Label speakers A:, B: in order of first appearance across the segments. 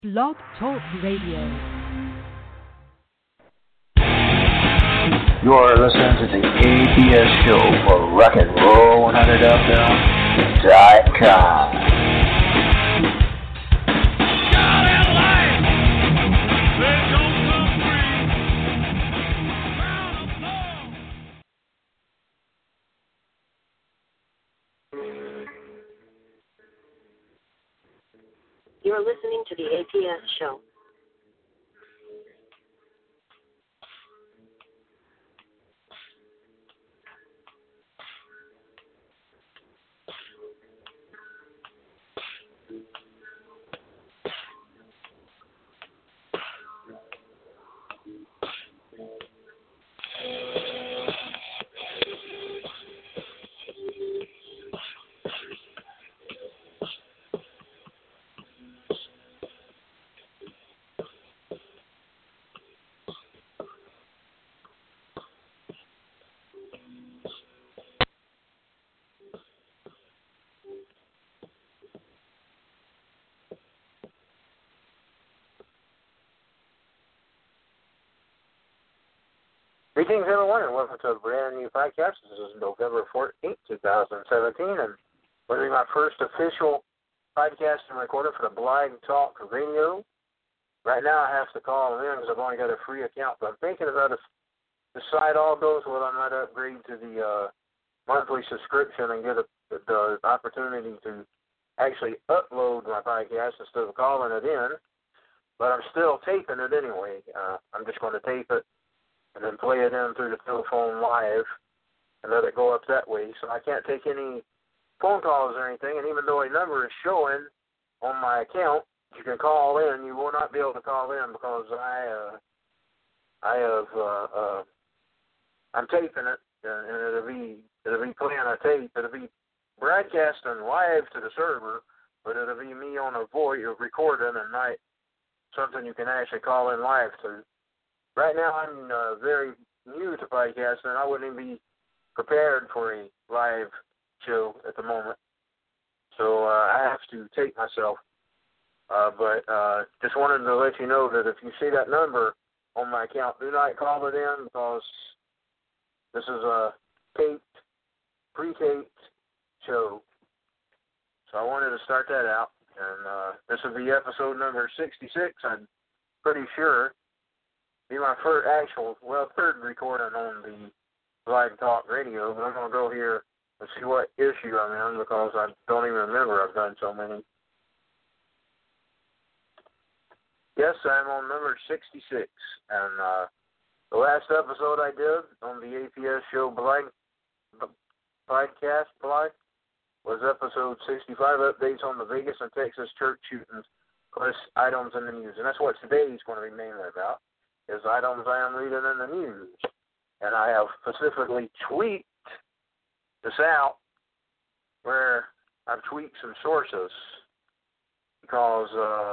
A: Blog Talk Radio.
B: You are listening to the APS show for Rock and Roll 100FM.com.
C: You are listening to the APS show.
D: Greetings, everyone, and welcome to a brand new podcast. This is November 14th, 2017, and will be my first official podcast and recorder for the Blog Talk Radio. Right now, I have to call in because I've only got a free account, but I'm thinking about if the site all goes well, I might upgrade to the monthly subscription and get the opportunity to actually upload my podcast instead of calling it in. But I'm still taping it anyway. I'm just going to tape it and then play it in through the telephone live and let it go up that way. So I can't take any phone calls or anything, and even though a number is showing on my account, you can call in, you will not be able to call in because I'm taping it, and it'll be playing a tape. It'll be broadcasting live to the server, but it'll be me on a voice or recording and not something you can actually call in live to. Right now, I'm very new to podcasting, and I wouldn't even be prepared for a live show at the moment. So I have to tape myself. But just wanted to let you know that if you see that number on my account, do not call it in because this is a pre-taped show. So I wanted to start that out. And this will be episode number 66, I'm pretty sure. Be my third recording on the Blog Talk Radio, but I'm going to go here and see what issue I'm in because I don't even remember I've done so many. Yes, I'm on number 66, and the last episode I did on the APS show podcast blog was episode 65, updates on the Vegas and Texas church shootings, plus items in the news, and that's what today's going to be mainly about. Is items I am reading in the news. And I have specifically tweaked this out where I've tweaked some sources because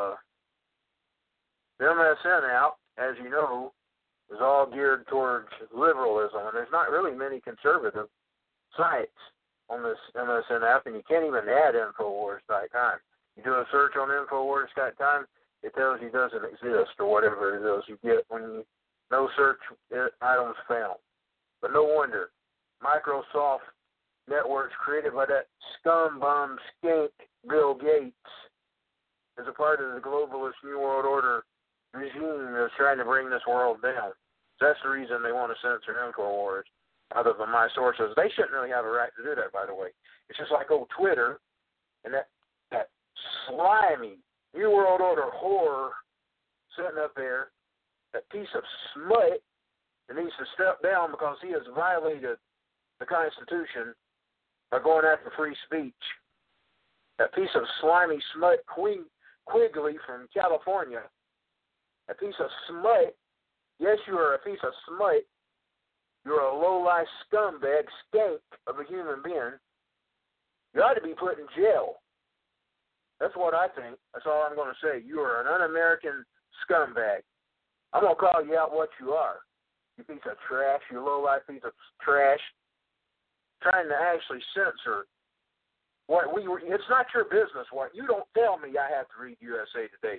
D: the MSN out, as you know, is all geared towards liberalism, and there's not really many conservative sites on this MSN app, and you can't even add Infowars.com. You do a search on Infowars.com, it tells you it doesn't exist or whatever it is you get when you no search items found. But no wonder. Microsoft networks created by that scum bum skink Bill Gates is a part of the globalist New World Order regime that's trying to bring this world down. That's the reason they want to censor InfoWars other than my sources. They shouldn't really have a right to do that, by the way. It's just like old Twitter and that slimy New World Order whore sitting up there, that piece of smut that needs to step down because he has violated the Constitution by going after free speech. That piece of slimy smut, Quigley from California, that piece of smut, yes, you are a piece of smut. You're a low-life scumbag, skank of a human being. You ought to be put in jail. That's what I think. That's all I'm going to say. You are an un-American scumbag. I'm going to call you out what you are. You piece of trash, you low-life piece of trash. Trying to actually censor what it's not your business. What you don't tell me I have to read USA Today.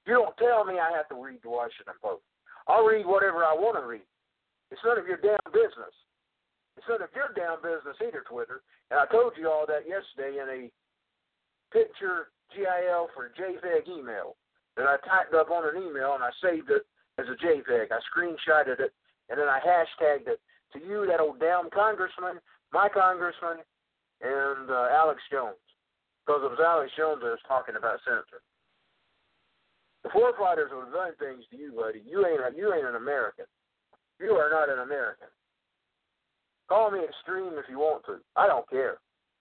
D: You don't tell me I have to read the Washington Post. I'll read whatever I want to read. It's none of your damn business. It's none of your damn business either, Twitter. And I told you all that yesterday in a picture GIL for JPEG email that I typed up on an email, and I saved it as a JPEG. I screenshotted it, and then I hashtagged it to you, that old damn congressman, my congressman, and Alex Jones. Because it was Alex Jones that was talking about Senator. The forefathers would have done things to you, buddy. You ain't an American. You are not an American. Call me extreme if you want to. I don't care.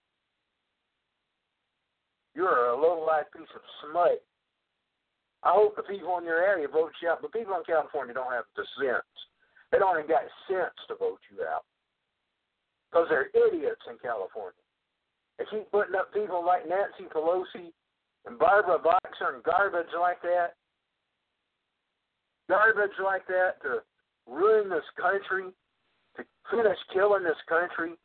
D: You are a low-life piece of smut. I hope the people in your area vote you out, but people in California don't have the sense. They don't even got sense to vote you out. Because they're idiots in California. They keep putting up people like Nancy Pelosi and Barbara Boxer and garbage like that. Garbage like that to ruin this country, to finish killing this country.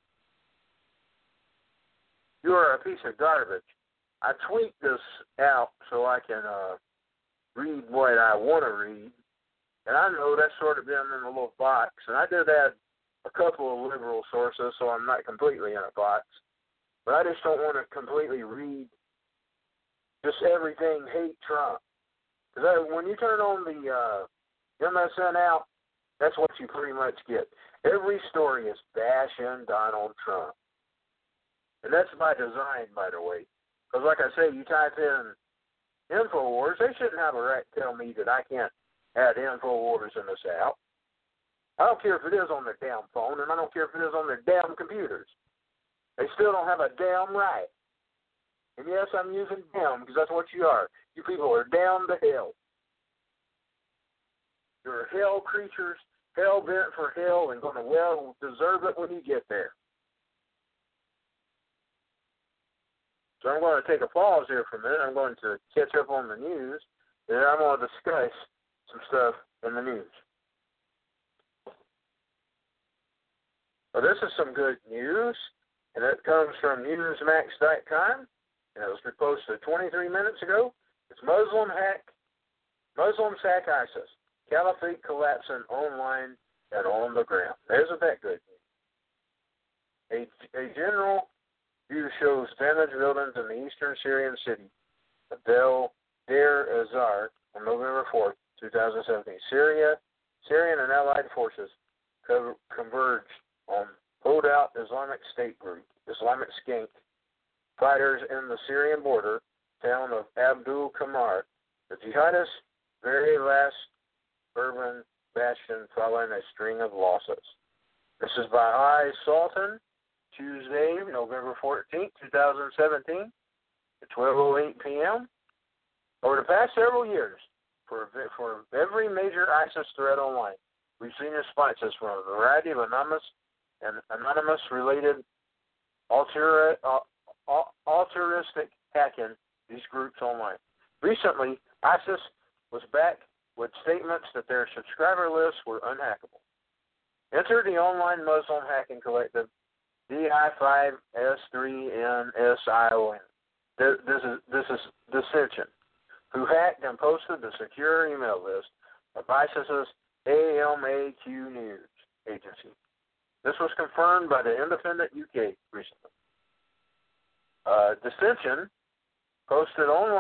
D: You are a piece of garbage. I tweet this out so I can read what I want to read. And I know that's sort of been in a little box. And I did add a couple of liberal sources, so I'm not completely in a box. But I just don't want to completely read just everything hate Trump. Because when you turn on the MSN out, that's what you pretty much get. Every story is bashing Donald Trump. And that's by design, by the way. Because like I say, you type in InfoWars, they shouldn't have a right to tell me that I can't add InfoWars in this app. I don't care if it is on their damn phone, and I don't care if it is on their damn computers. They still don't have a damn right. And yes, I'm using damn because that's what you are. You people are damned to hell. You're hell creatures, hell bent for hell, and going to well deserve it when you get there. So I'm going to take a pause here for a minute. I'm going to catch up on the news, and then I'm going to discuss some stuff in the news. Well, this is some good news, and it comes from Newsmax.com, and it was posted 23 minutes ago. It's Muslims hack ISIS. Caliphate collapsing online and on the ground. There's a bit good news. A general view shows damaged buildings in the eastern Syrian city of Deir ez-Zor on November 4th, 2017. Syrian and allied forces converged on holdout Islamic State group, Islamic Skink, fighters in the Syrian border town of Abdul Kamar, the jihadists' very last urban bastion following a string of losses. This is by I. Sultan, Tuesday, November 14th, 2017, at 12:08 p.m. Over the past several years, for every major ISIS threat online, we've seen responses from a variety of anonymous-related altruistic hacking these groups online. Recently, ISIS was back with statements that their subscriber lists were unhackable. Enter the online Muslim hacking collective DI5S3NSION. This is Dissension, who hacked and posted the secure email list of ISIS's AMAQ News agency. This was confirmed by the Independent UK recently. Dissension's post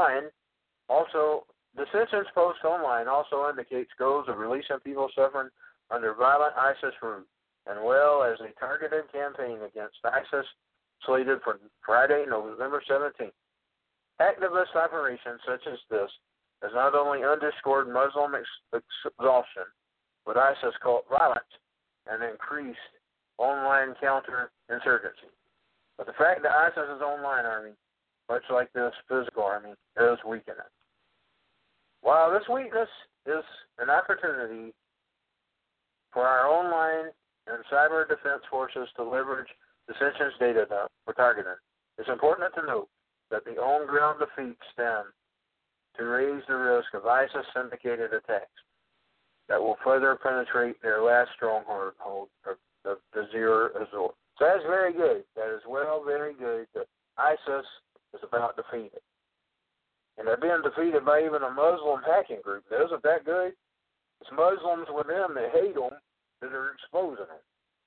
D: online also indicates goals of releasing people suffering under violent ISIS rule, and well as a targeted campaign against ISIS slated for Friday, November 17th. Activist operations such as this has not only underscored Muslim exhaustion with ISIS cult violence and increased online counterinsurgency, but the fact that ISIS's online army, much like this physical army, is weakening. While this weakness is an opportunity for our online and cyber defense forces to leverage Dissension's data for targeting, it's important to note that the on-ground defeats stand to raise the risk of ISIS syndicated attacks that will further penetrate their last stronghold of the Deir ez-Zor. So that's very good. That is very good that ISIS is about defeated. And they're being defeated by even a Muslim hacking group. Isn't that good? It's Muslims with them that hate them that are exposing them.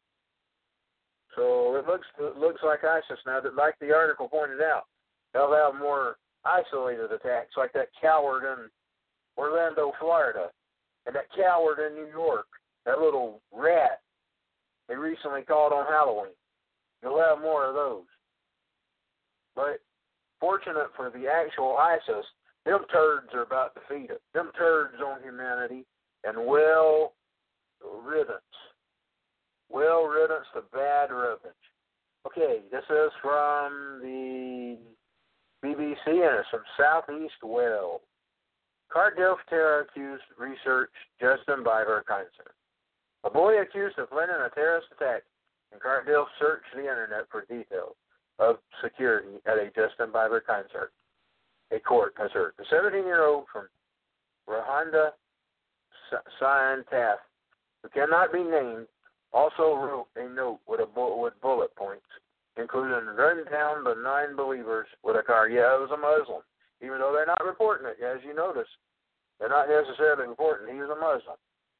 D: So it looks like ISIS now, that, like the article pointed out, they'll have more isolated attacks, like that coward in Orlando, Florida, and that coward in New York, that little rat they recently caught on Halloween. You'll have more of those. But fortunate for the actual ISIS, them turds are about defeated. Them turds on humanity, and well riddance. Well riddance to bad revenge. Okay, this is from the BBC, and it's from Southeast Wales. Cardiff terror accused research Justin Bieber concert. A boy accused of planning a terrorist attack in Cardiff searched the internet for details of security at a Justin Bieber concert. A court has heard. The 17-year-old from Rahanda Cyan Taft, who cannot be named, also wrote a note with bullet points, including run down the 9 believers with a car. Yeah, it was a Muslim, even though they're not reporting it. As you notice, they're not necessarily reporting. He was a Muslim.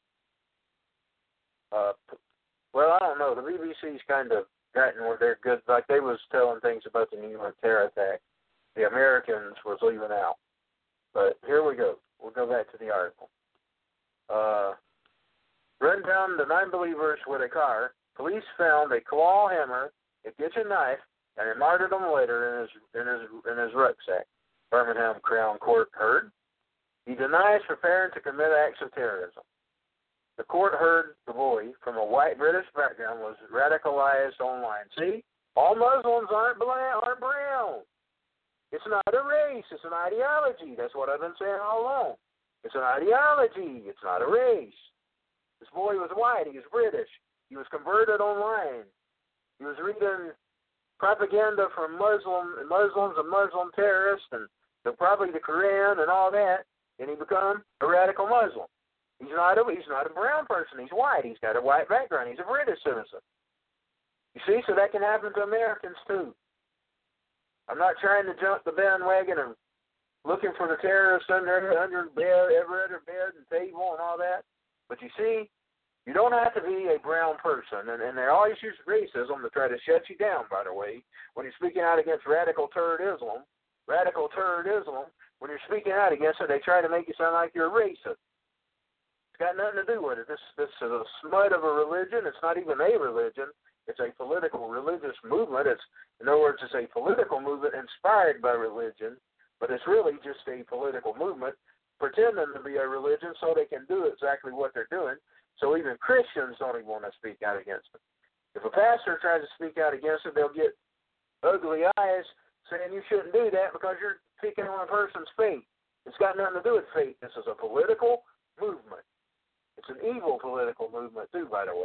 D: Well, I don't know. The BBC's kind of gotten where they're good. Like they was telling things about the New York terror attack. The Americans was leaving out. But here we go. We'll go back to the article. Run down the 9 believers with a car. Police found a claw hammer, a kitchen knife, and a martyrdom letter in his rucksack. Birmingham Crown Court heard. He denies preparing to commit acts of terrorism. The court heard the boy from a white British background was radicalized online. See, all Muslims aren't brown. It's not a race. It's an ideology. That's what I've been saying all along. It's an ideology. It's not a race. This boy was white. He was British. He was converted online. He was reading propaganda from Muslims and Muslim terrorists and probably the Quran and all that, and he become a radical Muslim. He's not a brown person. He's white. He's got a white background. He's a British citizen. You see, so that can happen to Americans too. I'm not trying to jump the bandwagon of looking for the terrorists under bed, every other bed and table and all that. But you see, you don't have to be a brown person, and they always use racism to try to shut you down, by the way, when you're speaking out against radical turd Islam, when you're speaking out against it, they try to make you sound like you're a racist. It's got nothing to do with it. This is a smut of a religion. It's not even a religion. It's a political religious movement. In other words, it's a political movement inspired by religion, but it's really just a political movement pretending to be a religion so they can do exactly what they're doing. So even Christians don't even want to speak out against it. If a pastor tries to speak out against it, they'll get ugly eyes saying you shouldn't do that because you're speaking on a person's faith. It's got nothing to do with faith. This is a political movement. It's an evil political movement too, by the way.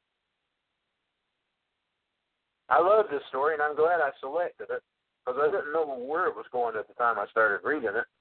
D: I love this story, and I'm glad I selected it because I didn't know where it was going at the time I started reading it.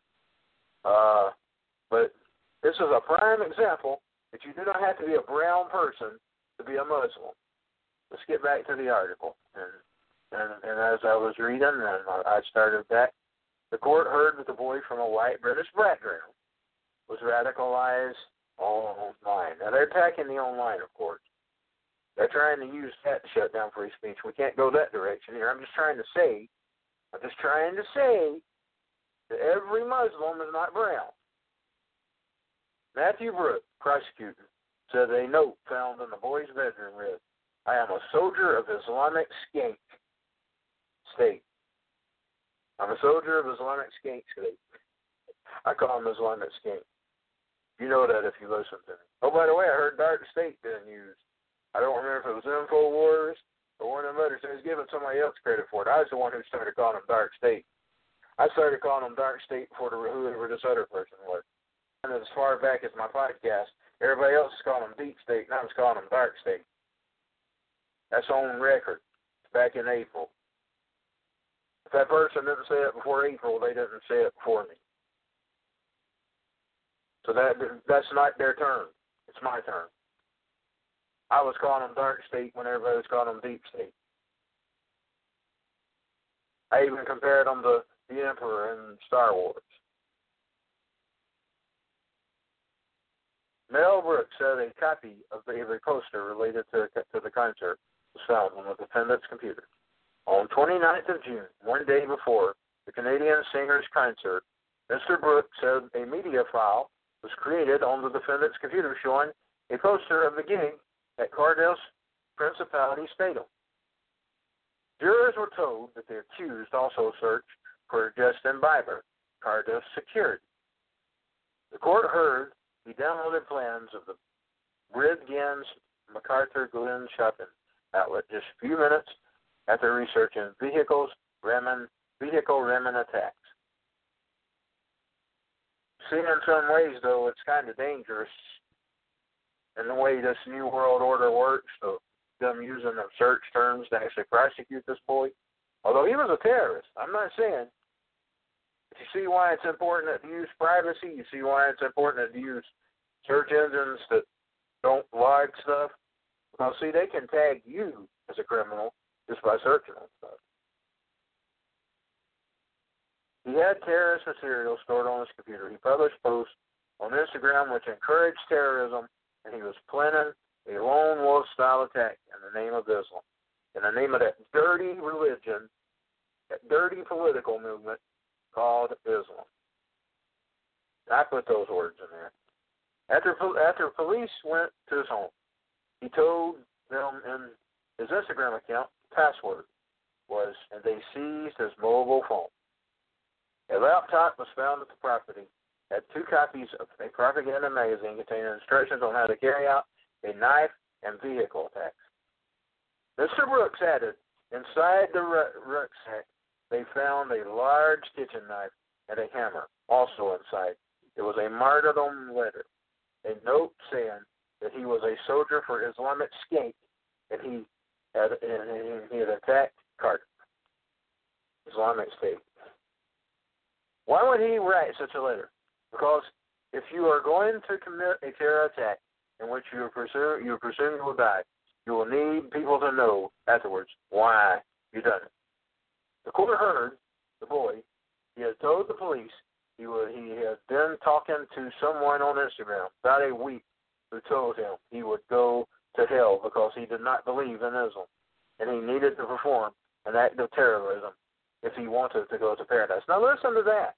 D: But this is a prime example that you do not have to be a brown person to be a Muslim. Let's get back to the article. And as I was reading, and I started back, the court heard that the boy from a white British background was radicalized online. Now, they're attacking the online, of course. They're trying to use that to shut down free speech. We can't go that direction here. I'm just trying to say that every Muslim is not brown. Matthew Brooke, prosecutor, said a note found in the boy's bedroom read, "I am a soldier of Islamic State. I'm a soldier of Islamic State. I call him Islamic State. You know that if you listen to me. Oh, by the way, I heard Dark State being used. I don't remember if it was InfoWars or one of them others. I was giving somebody else credit for it. I was the one who started calling them Dark State. I started calling them Dark State before whoever this other person was. And as far back as my podcast, everybody else is calling them Deep State, and I was calling them Dark State. That's on record. It's back in April. If that person didn't say it before April, they didn't say it before me. So that's not their term. It's my term. I was calling them Dark State when everybody was calling them Deep State. I even compared them to the Emperor in Star Wars. Mel Brooks said a copy of a poster related to the concert was found on the defendant's computer. On 29th of June, one day before the Canadian singer's concert, Mr. Brooks said a media file was created on the defendant's computer showing a poster of the gig at Cardiff's Principality Stadium. Jurors were told that the accused also searched for Justin Bieber, Cardiff's security. The court heard the downloaded plans of the Bridgens MacArthur Glen shopping outlet just a few minutes after researching vehicle ramming attacks. See, in some ways, though, it's kind of dangerous in the way this New World Order works, so them using the search terms to actually prosecute this boy. Although he was a terrorist, I'm not saying. You see why it's important to use privacy? You see why it's important to use search engines that don't log stuff? Well, see, they can tag you as a criminal just by searching on stuff. He had terrorist material stored on his computer. He published posts on Instagram which encouraged terrorism, and he was planning a lone wolf-style attack in the name of Islam, in the name of that dirty religion, that dirty political movement called Islam. I put those words in there. After police went to his home, he told them in his Instagram account the password was, and they seized his mobile phone. A laptop was found at the property, had 2 copies of a propaganda magazine containing instructions on how to carry out a knife and vehicle attacks. Mr. Brooks added, inside the rucksack, they found a large kitchen knife and a hammer, also inside. It was a martyrdom letter, a note saying that he was a soldier for Islamic State and he had attacked Carter. Islamic State. Why would he write such a letter? Because if you are going to commit a terror attack in which you presume you will die, you will need people to know afterwards why you done it. The court heard the boy. He had told the police he had been talking to someone on Instagram about a week who told him he would go to hell because he did not believe in Islam, and he needed to perform an act of terrorism if he wanted to go to paradise. Now listen to that.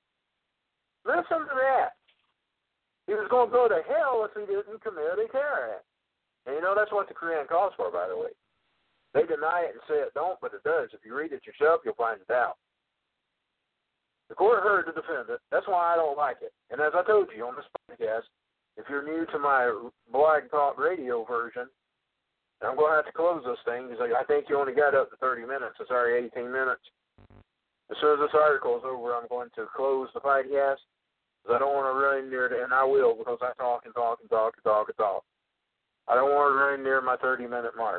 D: Listen to that. He was going to go to hell if he didn't commit a terror act. And you know, that's what the Quran calls for, by the way. They deny it and say it don't, but it does. If you read it yourself, you'll find it out. The court heard the defendant. That's why I don't like it. And as I told you on this podcast, if you're new to my Blog Talk Radio version, I'm going to have to close this thing because I think you only got up to 30 minutes. It's already 18 minutes. As soon as this article is over, I'm going to close the podcast because I don't want to run near it, and I will because I talk and talk and talk and talk and talk. I don't want to run near my 30-minute mark.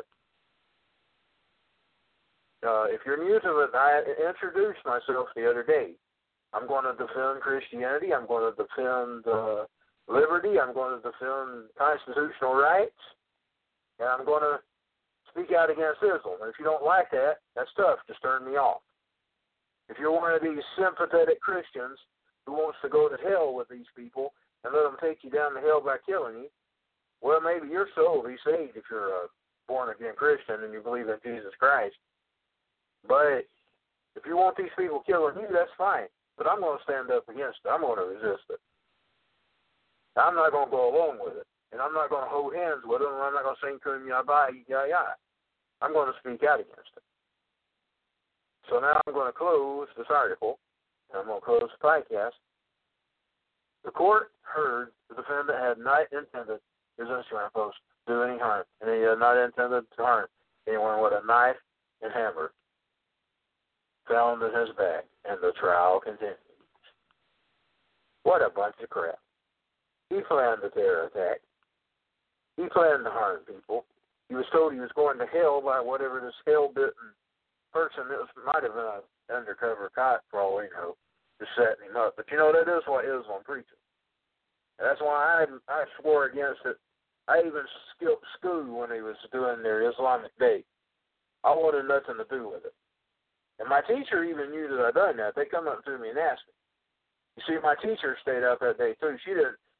D: If you're new to it, I introduced myself the other day. I'm going to defend Christianity. I'm going to defend liberty. I'm going to defend constitutional rights. And I'm going to speak out against Islam. And if you don't like that, that's tough. Just turn me off. If you're one of these sympathetic Christians who wants to go to hell with these people and let them take you down to hell by killing you, well, maybe your soul will be saved if you're a born-again Christian and you believe in Jesus Christ. But if you want these people killing you, that's fine. But I'm going to stand up against it. I'm going to resist it. I'm not going to go along with it. And I'm not going to hold hands with them. I'm not going to sing Kumbaya, ya. I'm going to speak out against it. So now I'm going to close this article, and I'm going to close the podcast. The court heard the defendant had not intended his Instagram post to do any harm, and he had not intended to harm anyone with a knife and hammer found in his bag, and the trial continues. What a bunch of crap. He planned the terror attack. He planned to harm people. He was told he was going to hell by whatever this hell-bitten person, might have been an undercover cop for all we know, just setting him up. But you know, that is what Islam preaches. And that's why I swore against it. I even skipped school when they was doing their Islamic Day. I wanted nothing to do with it. And my teacher even knew that I done that. They come up to me and asked me. You see, my teacher stayed up that day too. She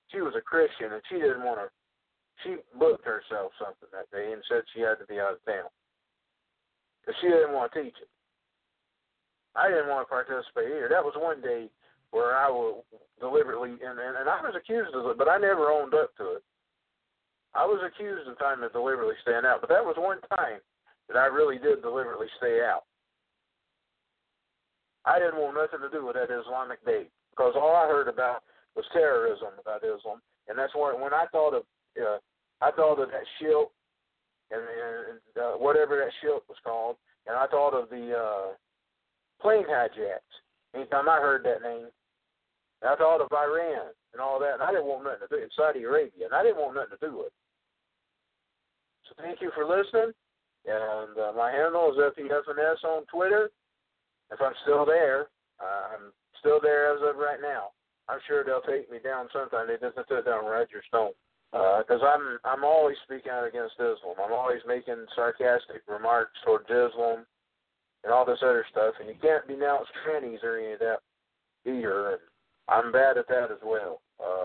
D: she was a Christian, and she didn't want to. She booked herself something that day and said she had to be out of town because she didn't want to teach it. I didn't want to participate either. That was one day where I was deliberately, and I was accused of it, but I never owned up to it. I was accused of trying to deliberately stand out, but that was one time that I really did deliberately stay out. I didn't want nothing to do with that Islamic Day because all I heard about was terrorism about Islam, and that's why when I thought of that shield and whatever that shield was called, and I thought of the plane hijacks. Anytime I heard that name, I thought of Iran and all that, and I didn't want nothing to do with Saudi Arabia, and I didn't want nothing to do with it. So thank you for listening, and my handle is FEFNS on Twitter. If I'm still there, I'm still there as of right now. I'm sure they'll take me down sometime. They just took down Roger Stone. Because I'm always speaking out against Islam. I'm always making sarcastic remarks towards Islam and all this other stuff. And you can't denounce trannies or any of that either. And I'm bad at that as well.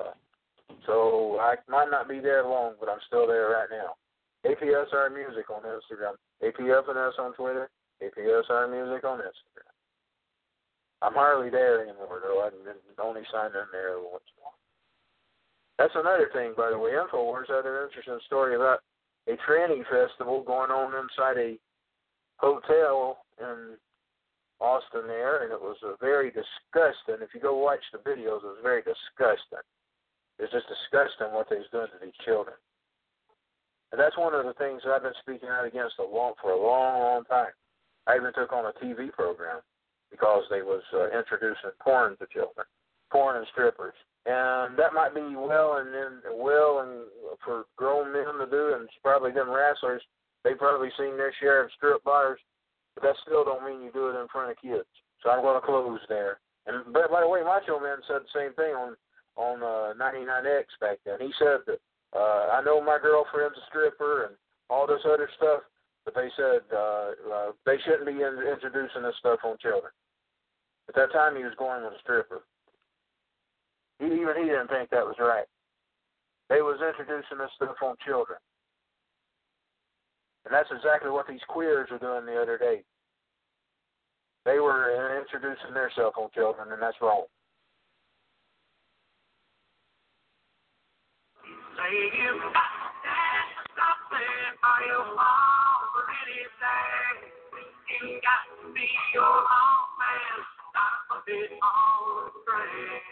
D: So I might not be there long, but I'm still there right now. APSR Music on Instagram. APFNS on Twitter. APSR Music on Instagram. I'm hardly there anymore, though. I've been only signed in there every once in a while. That's another thing, by the way. InfoWars had an interesting story about a tranny festival going on inside a hotel in Austin there, and it was very disgusting. If you go watch the videos, it was very disgusting. It's just disgusting what they're doing to these children. And that's one of the things that I've been speaking out against for a long, long time. I even took on a TV program because they was introducing porn to children, porn and strippers. And that might be well and for grown men to do, and probably them wrestlers, they've probably seen their share of strip bars, but that still don't mean you do it in front of kids. So I'm going to close there. And by the way, Macho Man said the same thing on 99X back then. He said that I know my girlfriend's a stripper and all this other stuff, but they said they shouldn't be introducing this stuff on children. At that time, he was going with a stripper. Even he didn't think that was right. They was introducing this stuff on children. And that's exactly what these queers were doing the other day. They were introducing themselves on children, and that's wrong.
E: Say you got something for your already there. You got to be your own man. Stop a bit on the train.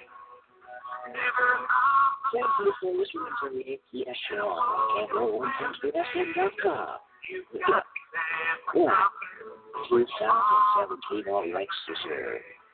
C: Thank you for listening to the APS show on CanRoll110SN.com. Good luck. 1, 2017 all rights reserved.